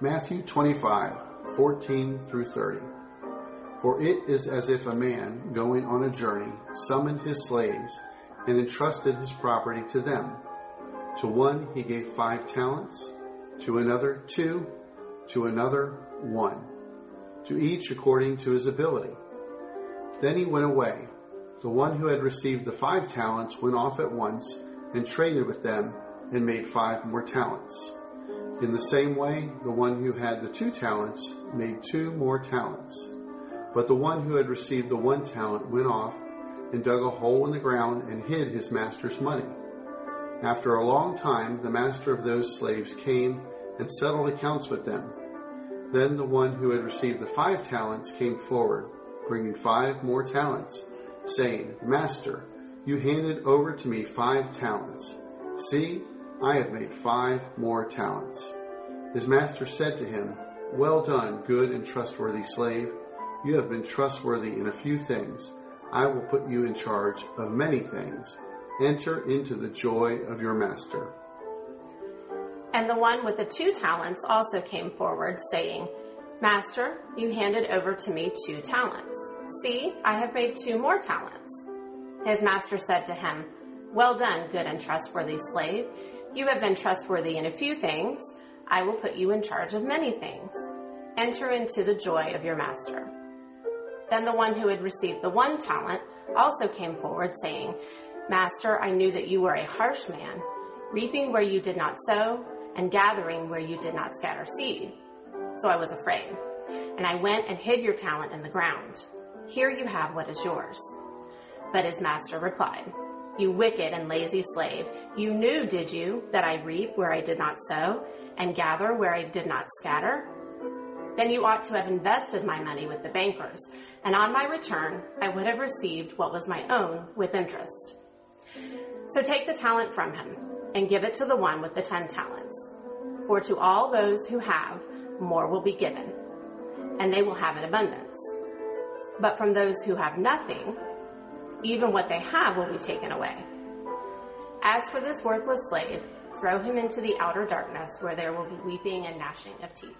Matthew 25:14 through 30. For it is as if a man going on a journey summoned his slaves and entrusted his property to them. To one he gave 5 talents, to another 2, to another 1, to each according to his ability. Then he went away. The one who had received the 5 talents went off at once and traded with them and made 5 more talents. In the same way, the one who had the 2 talents made 2 more talents. But the one who had received the 1 talent went off and dug a hole in the ground and hid his master's money. After a long time, the master of those slaves came and settled accounts with them. Then the one who had received the 5 talents came forward, bringing 5 more talents, saying, Master, you handed over to me 5 talents. See, I have made 5 more talents. His master said to him, Well done, good and trustworthy slave. You have been trustworthy in a few things. I will put you in charge of many things. Enter into the joy of your master. And the one with the 2 talents also came forward, saying, Master, you handed over to me 2 talents. See, I have made 2 more talents. His master said to him, Well done, good and trustworthy slave. You have been trustworthy in a few things. I will put you in charge of many things. Enter into the joy of your master. Then the one who had received the 1 talent also came forward, saying, Master, I knew that you were a harsh man, reaping where you did not sow, and gathering where you did not scatter seed. So I was afraid, and I went and hid your talent in the ground. Here you have what is yours. But his master replied, You wicked and lazy slave, you knew, did you, that I reap where I did not sow, and gather where I did not scatter? Then you ought to have invested my money with the bankers, and on my return I would have received what was my own with interest. So take the talent from him, and give it to the one with the 10 talents. For to all those who have, more will be given, and they will have in abundance. But from those who have nothing, even what they have will be taken away. As for this worthless slave, throw him into the outer darkness, where there will be weeping and gnashing of teeth.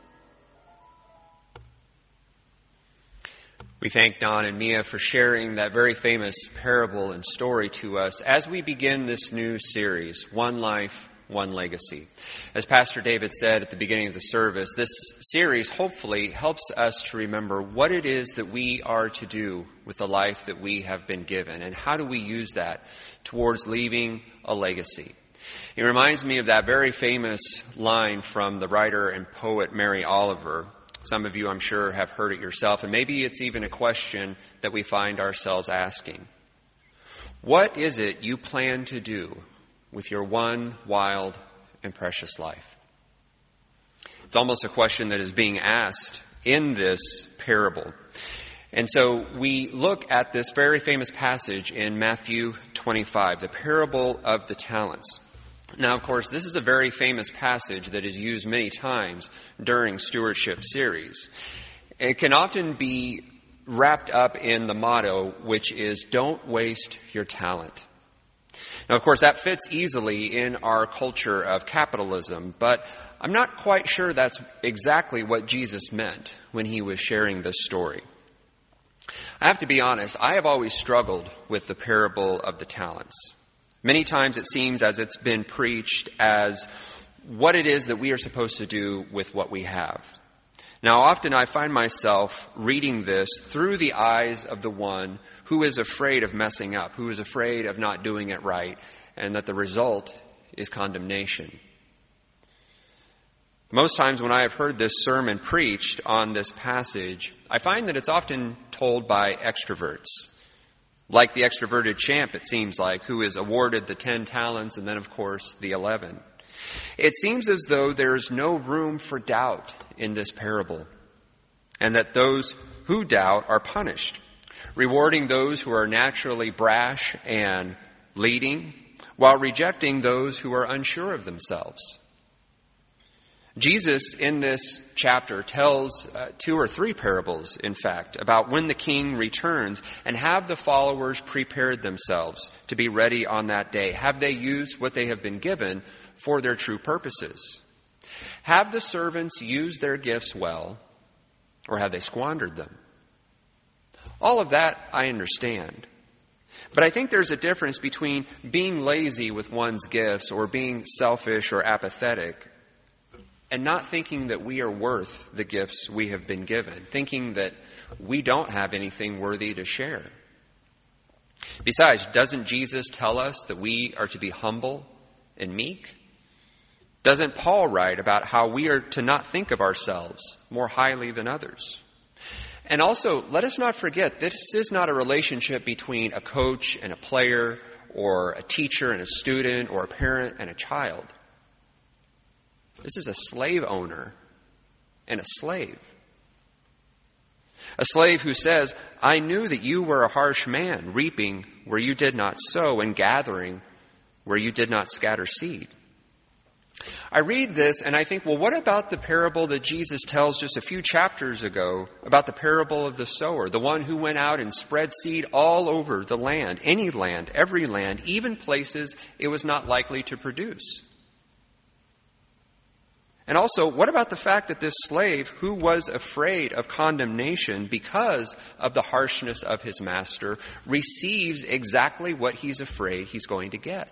We thank Don and Mia for sharing that very famous parable and story to us as we begin this new series, One Life, One Legacy. As Pastor David said at the beginning of the service, this series hopefully helps us to remember what it is that we are to do with the life that we have been given, and how do we use that towards leaving a legacy. It reminds me of that very famous line from the writer and poet Mary Oliver. Some of you, I'm sure, have heard it yourself, and maybe it's even a question that we find ourselves asking. What is it you plan to do with your one wild and precious life? It's almost a question that is being asked in this parable. And so we look at this very famous passage in Matthew 25, the parable of the talents. Now, of course, this is a very famous passage that is used many times during stewardship series. It can often be wrapped up in the motto, which is, don't waste your talent. Now, of course, that fits easily in our culture of capitalism, but I'm not quite sure that's exactly what Jesus meant when he was sharing this story. I have to be honest, I have always struggled with the parable of the talents. Many times it seems as it's been preached as what it is that we are supposed to do with what we have. Now, often I find myself reading this through the eyes of the one who is afraid of messing up, who is afraid of not doing it right, and that the result is condemnation. Most times when I have heard this sermon preached on this passage, I find that it's often told by extroverts. Like the extroverted champ, it seems like, who is awarded the 10 talents and then, of course, the 11. It seems as though there is no room for doubt in this parable, and that those who doubt are punished, rewarding those who are naturally brash and leading, while rejecting those who are unsure of themselves. Jesus, in this chapter, tells 2 or 3 parables, in fact, about when the king returns, and have the followers prepared themselves to be ready on that day. Have they used what they have been given for their true purposes? Have the servants used their gifts well, or have they squandered them? All of that I understand. But I think there's a difference between being lazy with one's gifts or being selfish or apathetic and not thinking that we are worth the gifts we have been given, thinking that we don't have anything worthy to share. Besides, doesn't Jesus tell us that we are to be humble and meek? Doesn't Paul write about how we are to not think of ourselves more highly than others? And also, let us not forget, this is not a relationship between a coach and a player, or a teacher and a student, or a parent and a child. This is a slave owner and a slave. A slave who says, I knew that you were a harsh man, reaping where you did not sow and gathering where you did not scatter seed. I read this and I think, well, what about the parable that Jesus tells just a few chapters ago about the parable of the sower, the one who went out and spread seed all over the land, any land, every land, even places it was not likely to produce? And also, what about the fact that this slave, who was afraid of condemnation because of the harshness of his master, receives exactly what he's afraid he's going to get?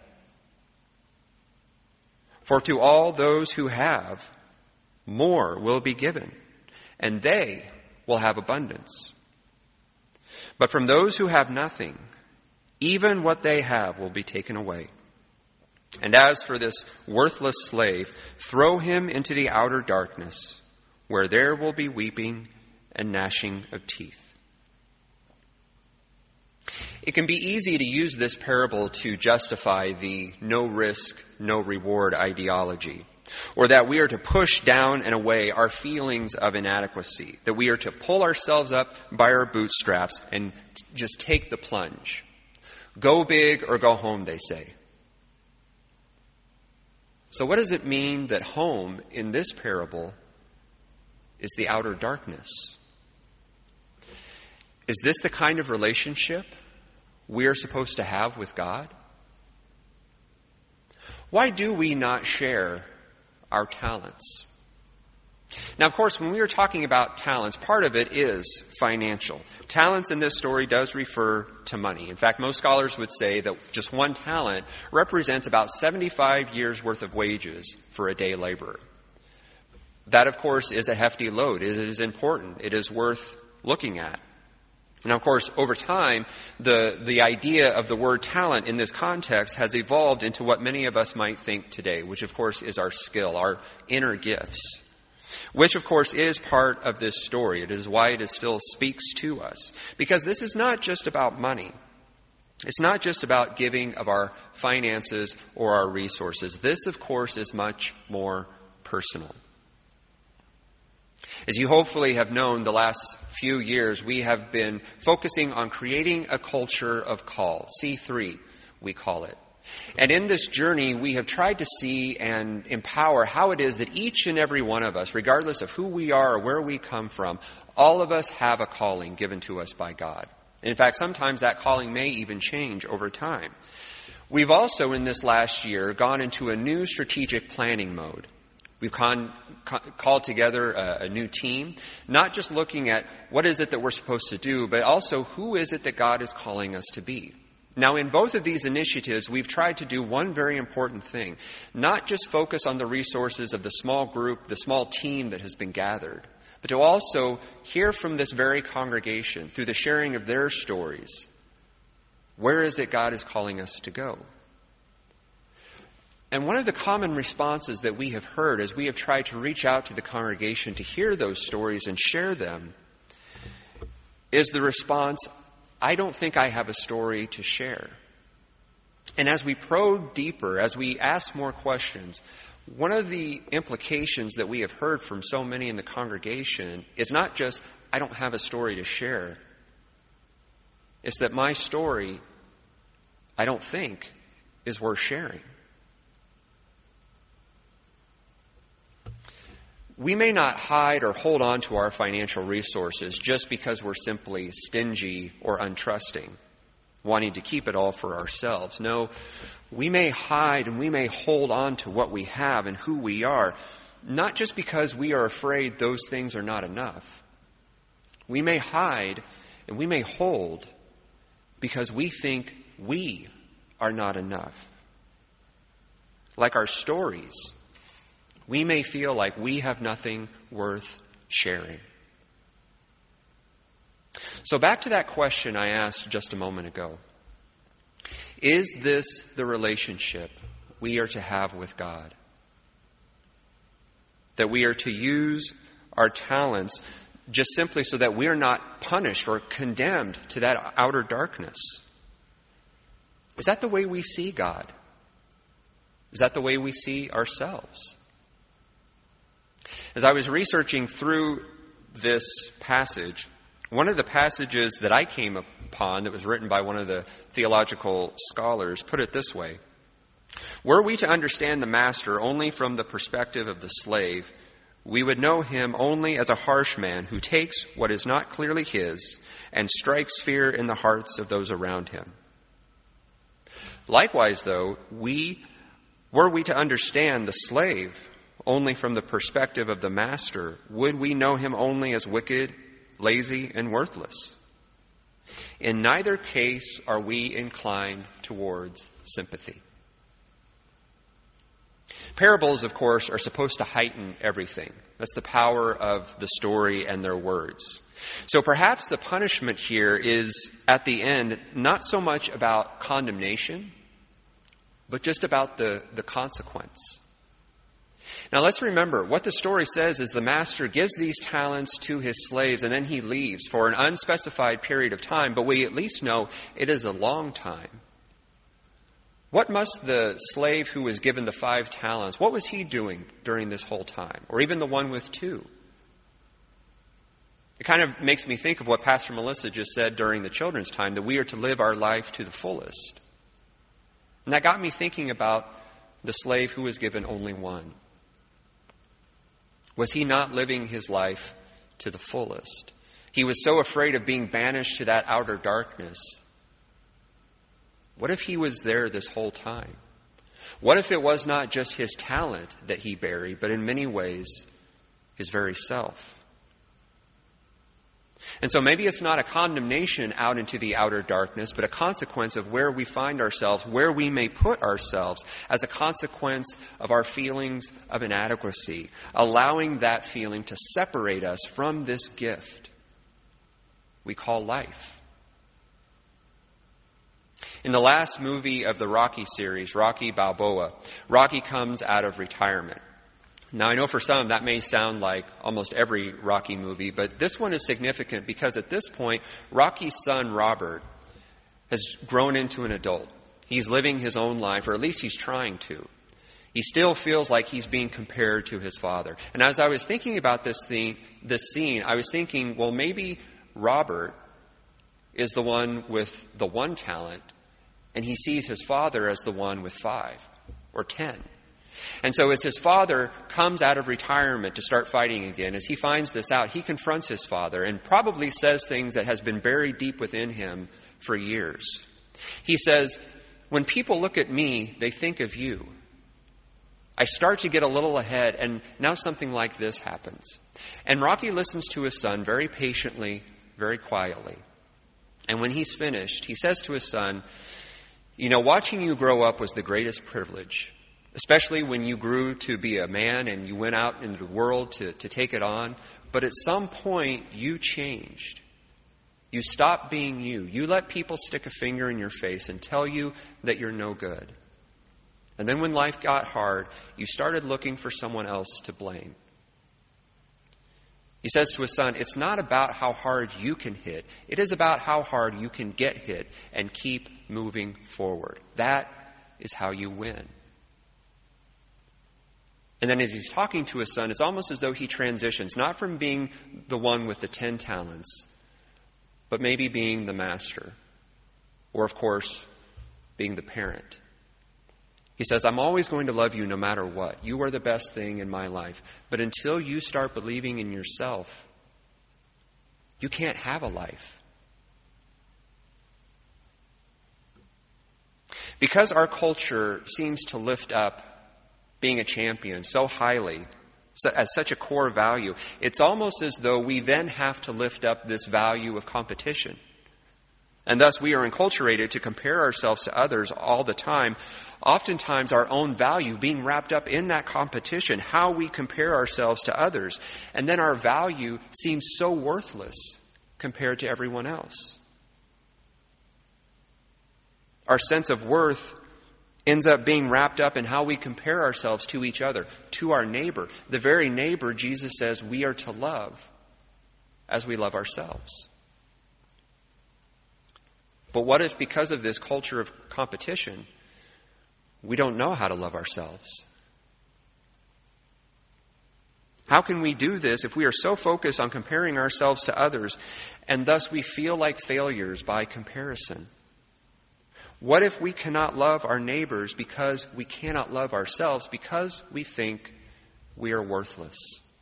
For to all those who have, more will be given, and they will have abundance. But from those who have nothing, even what they have will be taken away. And as for this worthless slave, throw him into the outer darkness, where there will be weeping and gnashing of teeth. It can be easy to use this parable to justify the no risk, no reward ideology, or that we are to push down and away our feelings of inadequacy, that we are to pull ourselves up by our bootstraps and just take the plunge. Go big or go home, they say. So what does it mean that home in this parable is the outer darkness? Is this the kind of relationship we are supposed to have with God? Why do we not share our talents? Now, of course, when we are talking about talents, part of it is financial. Talents in this story does refer to money. In fact, most scholars would say that just one talent represents about 75 years' worth of wages for a day laborer. That, of course, is a hefty load. It is important. It is worth looking at. Now, of course, over time, the idea of the word talent in this context has evolved into what many of us might think today, which, of course, is our skill, our inner gifts, which, of course, is part of this story. It is why it still speaks to us. Because this is not just about money. It's not just about giving of our finances or our resources. This, of course, is much more personal. As you hopefully have known, the last few years, we have been focusing on creating a culture of call. C3, we call it. And in this journey, we have tried to see and empower how it is that each and every one of us, regardless of who we are or where we come from, all of us have a calling given to us by God. In fact, sometimes that calling may even change over time. We've also, in this last year, gone into a new strategic planning mode. We've called together a new team, not just looking at what is it that we're supposed to do, but also who is it that God is calling us to be. Now, in both of these initiatives, we've tried to do one very important thing, not just focus on the resources of the small group, the small team that has been gathered, but to also hear from this very congregation through the sharing of their stories. Where is it God is calling us to go? And one of the common responses that we have heard as we have tried to reach out to the congregation to hear those stories and share them is the response, I don't think I have a story to share. And as we probe deeper, as we ask more questions, one of the implications that we have heard from so many in the congregation is not just, I don't have a story to share. It's that my story, I don't think, is worth sharing. We may not hide or hold on to our financial resources just because we're simply stingy or untrusting, wanting to keep it all for ourselves. No, we may hide and we may hold on to what we have and who we are not just because we are afraid those things are not enough. We may hide and we may hold because we think we are not enough. Like our stories, we may feel like we have nothing worth sharing. So back to that question I asked just a moment ago. Is this the relationship we are to have with God? That we are to use our talents just simply so that we are not punished or condemned to that outer darkness? Is that the way we see God? Is that the way we see ourselves? As I was researching through this passage, one of the passages that I came upon that was written by one of the theological scholars put it this way. Were we to understand the master only from the perspective of the slave, we would know him only as a harsh man who takes what is not clearly his and strikes fear in the hearts of those around him. Likewise, though, were we to understand the slave only from the perspective of the master, would we know him only as wicked, lazy, and worthless? In neither case are we inclined towards sympathy. Parables, of course, are supposed to heighten everything. That's the power of the story and their words. So perhaps the punishment here is, at the end, not so much about condemnation, but just about the consequence. Now let's remember, what the story says is the master gives these talents to his slaves and then he leaves for an unspecified period of time, but we at least know it is a long time. What must the slave who was given the 5 talents, what was he doing during this whole time? Or even the one with 2? It kind of makes me think of what Pastor Melissa just said during the children's time, that we are to live our life to the fullest. And that got me thinking about the slave who was given only 1. Was he not living his life to the fullest? He was so afraid of being banished to that outer darkness. What if he was there this whole time? What if it was not just his talent that he buried, but in many ways his very self? And so maybe it's not a condemnation out into the outer darkness, but a consequence of where we find ourselves, where we may put ourselves as a consequence of our feelings of inadequacy, allowing that feeling to separate us from this gift we call life. In the last movie of the Rocky series, Rocky Balboa, Rocky comes out of retirement. Now, I know for some that may sound like almost every Rocky movie, but this one is significant because at this point, Rocky's son, Robert, has grown into an adult. He's living his own life, or at least he's trying to. He still feels like he's being compared to his father. And as I was thinking about this scene, I was thinking, well, maybe Robert is the one with the 1 talent, and he sees his father as the one with 5 or 10. And so as his father comes out of retirement to start fighting again, as he finds this out, he confronts his father and probably says things that has been buried deep within him for years. He says, when people look at me, they think of you. I start to get a little ahead, and now something like this happens. And Rocky listens to his son very patiently, very quietly. And when he's finished, he says to his son, watching you grow up was the greatest privilege. Especially when you grew to be a man and you went out into the world to take it on. But at some point, you changed. You stopped being you. You let people stick a finger in your face and tell you that you're no good. And then when life got hard, you started looking for someone else to blame. He says to his son, it's not about how hard you can hit. It is about how hard you can get hit and keep moving forward. That is how you win. And then as he's talking to his son, it's almost as though he transitions, not from being the one with the 10 talents, but maybe being the master. Or, of course, being the parent. He says, I'm always going to love you no matter what. You are the best thing in my life. But until you start believing in yourself, you can't have a life. Because our culture seems to lift up being a champion so highly, as such a core value, it's almost as though we then have to lift up this value of competition. And thus we are enculturated to compare ourselves to others all the time, oftentimes our own value being wrapped up in that competition, how we compare ourselves to others. And then our value seems so worthless compared to everyone else. Our sense of worth ends up being wrapped up in how we compare ourselves to each other, to our neighbor, the very neighbor Jesus says we are to love as we love ourselves. But what if because of this culture of competition, we don't know how to love ourselves? How can we do this if we are so focused on comparing ourselves to others and thus we feel like failures by comparison? What if we cannot love our neighbors because we cannot love ourselves because we think we are worthless?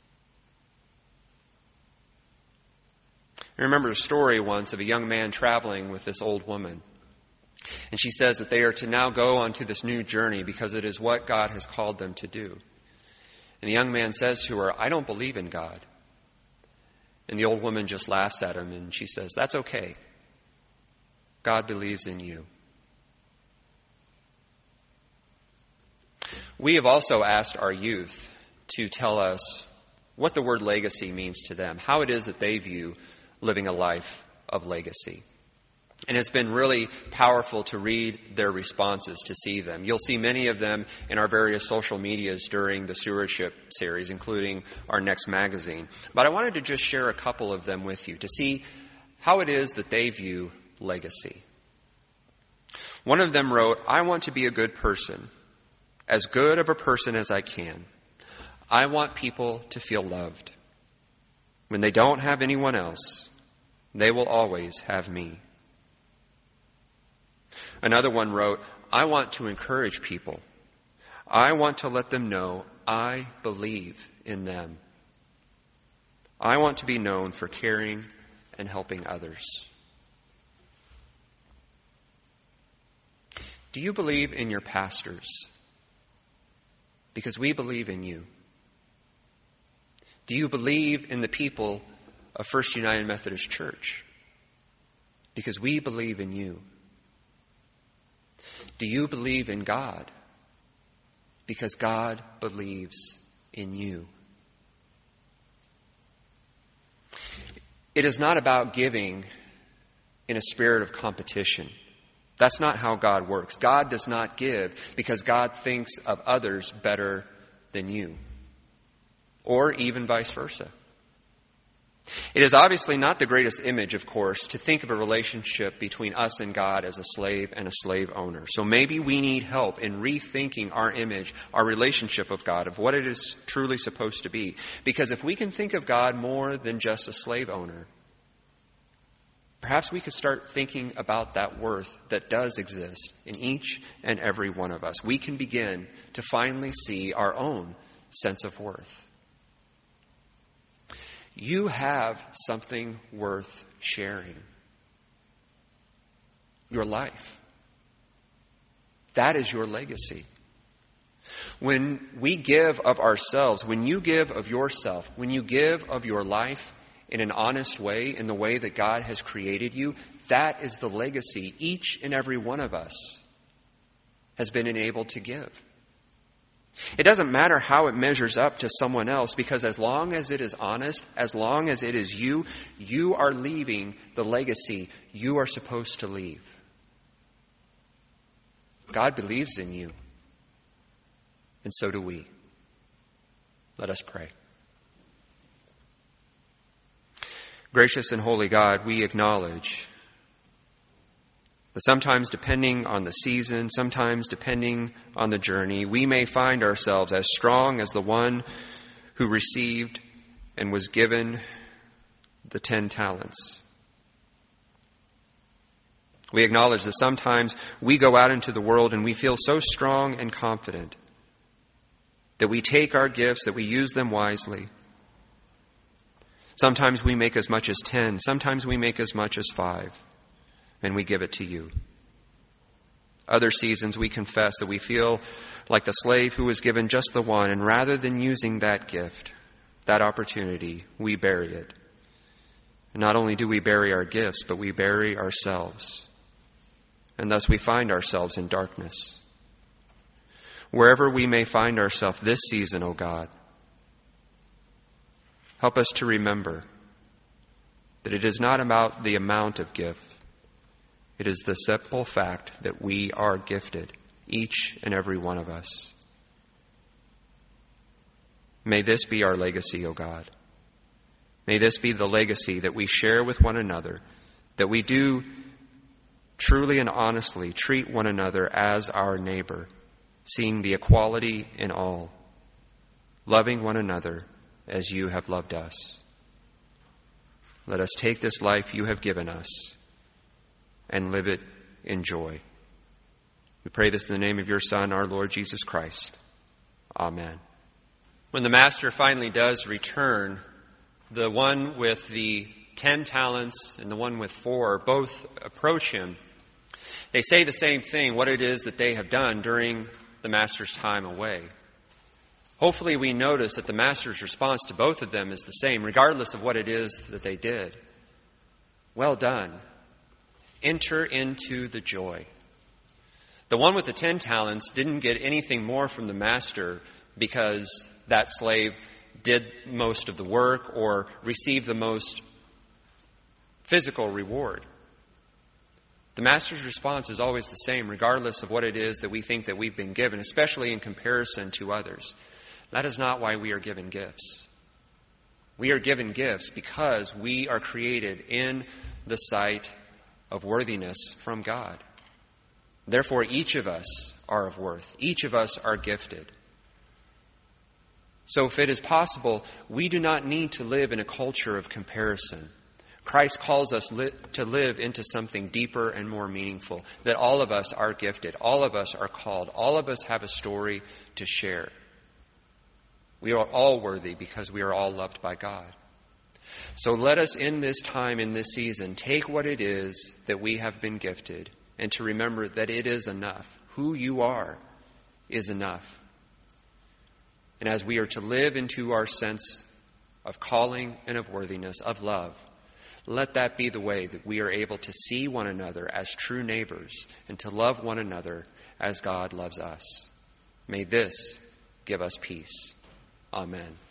I remember a story once of a young man traveling with this old woman. And she says that they are to now go on to this new journey because it is what God has called them to do. And the young man says to her, "I don't believe in God." And the old woman just laughs at him and she says, "That's okay. God believes in you." We have also asked our youth to tell us what the word legacy means to them, how it is that they view living a life of legacy. And it's been really powerful to read their responses, to see them. You'll see many of them in our various social medias during the stewardship series, including our next magazine. But I wanted to just share a couple of them with you to see how it is that they view legacy. One of them wrote, "I want to be a good person, as good of a person as I can. I want people to feel loved. When they don't have anyone else, they will always have me." Another one wrote, "I want to encourage people. I want to let them know I believe in them. I want to be known for caring and helping others." Do you believe in your pastors? Because we believe in you. Do you believe in the people of First United Methodist Church? Because we believe in you. Do you believe in God? Because God believes in you. It is not about giving in a spirit of competition. That's not how God works. God does not give because God thinks of others better than you, or even vice versa. It is obviously not the greatest image, of course, to think of a relationship between us and God as a slave and a slave owner. So maybe we need help in rethinking our image, our relationship of God, of what it is truly supposed to be. Because if we can think of God more than just a slave owner, perhaps we could start thinking about that worth that does exist in each and every one of us. We can begin to finally see our own sense of worth. You have something worth sharing. Your life. That is your legacy. When we give of ourselves, when you give of yourself, when you give of your life in an honest way, in the way that God has created you, that is the legacy each and every one of us has been enabled to give. It doesn't matter how it measures up to someone else, because as long as it is honest, as long as it is you, you are leaving the legacy you are supposed to leave. God believes in you, and so do we. Let us pray. Gracious and holy God, we acknowledge that sometimes depending on the season, sometimes depending on the journey, we may find ourselves as strong as the one who received and was given the 10 talents. We acknowledge that sometimes we go out into the world and we feel so strong and confident that we take our gifts, that we use them wisely. Sometimes we make as much as 10, sometimes we make as much as 5. And we give it to you. Other seasons we confess that we feel like the slave who was given just the one, and rather than using that gift, that opportunity, we bury it. And not only do we bury our gifts, but we bury ourselves. And thus we find ourselves in darkness. Wherever we may find ourselves this season, O God, help us to remember that it is not about the amount of gift. It is the simple fact that we are gifted, each and every one of us. May this be our legacy, O God. May this be the legacy that we share with one another, that we do truly and honestly treat one another as our neighbor, seeing the equality in all, loving one another as you have loved us. Let us take this life you have given us and live it in joy. We pray this in the name of your Son, our Lord Jesus Christ. Amen. When the master finally does return, the one with the 10 talents and the one with 4 both approach him. They say the same thing, what it is that they have done during the master's time away. Hopefully we notice that the master's response to both of them is the same, regardless of what it is that they did. Well done. Enter into the joy. The one with the 10 talents didn't get anything more from the master because that slave did most of the work or received the most physical reward. The master's response is always the same, regardless of what it is that we think that we've been given, especially in comparison to others. That is not why we are given gifts. We are given gifts because we are created in the sight of worthiness from God. Therefore, each of us are of worth. Each of us are gifted. So if it is possible, we do not need to live in a culture of comparison. Christ calls us to live into something deeper and more meaningful, that all of us are gifted, all of us are called, all of us have a story to share. We are all worthy because we are all loved by God. So let us in this time, in this season, take what it is that we have been gifted and to remember that it is enough. Who you are is enough. And as we are to live into our sense of calling and of worthiness, of love, let that be the way that we are able to see one another as true neighbors and to love one another as God loves us. May this give us peace. Amen.